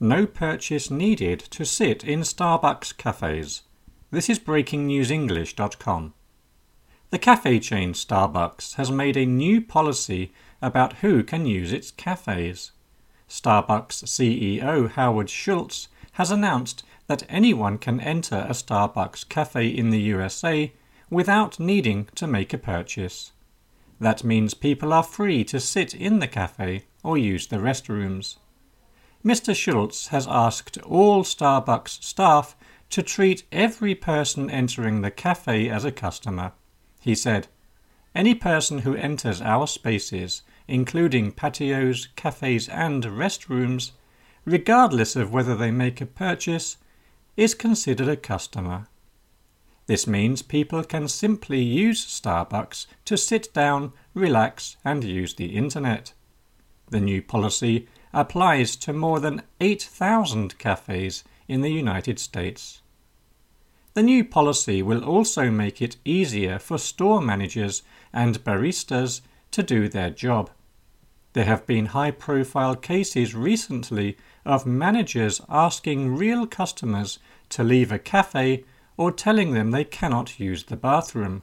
No purchase needed to sit in Starbucks cafes. This is breakingnewsenglish.com. The cafe chain Starbucks has made a new policy about who can use its cafes. Starbucks CEO Howard Schultz has announced that anyone can enter a Starbucks cafe in the USA without needing to make a purchase. That means people are free to sit in the cafe or use the restrooms. Mr. Schultz has asked all Starbucks staff to treat every person entering the cafe as a customer. He said, "Any person who enters our spaces, including patios, cafes and restrooms, regardless of whether they make a purchase, is considered a customer." This means people can simply use Starbucks to sit down, relax and use the internet. The new policy applies to more than 8,000 cafes in the United States. The new policy will also make it easier for store managers and baristas to do their job. There have been high-profile cases recently of managers asking real customers to leave a cafe or telling them they cannot use the bathroom.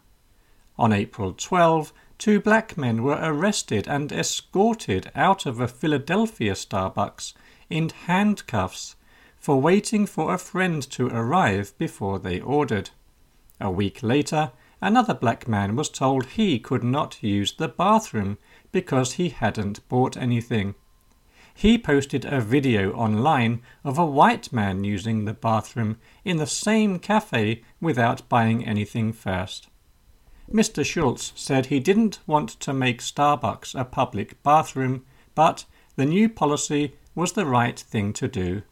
On April 12, 2 black men were arrested and escorted out of a Philadelphia Starbucks in handcuffs for waiting for a friend to arrive before they ordered. A week later, another black man was told he could not use the bathroom because he hadn't bought anything. He posted a video online of a white man using the bathroom in the same cafe without buying anything first. Mr. Schultz said he didn't want to make Starbucks a public bathroom, but the new policy was the right thing to do.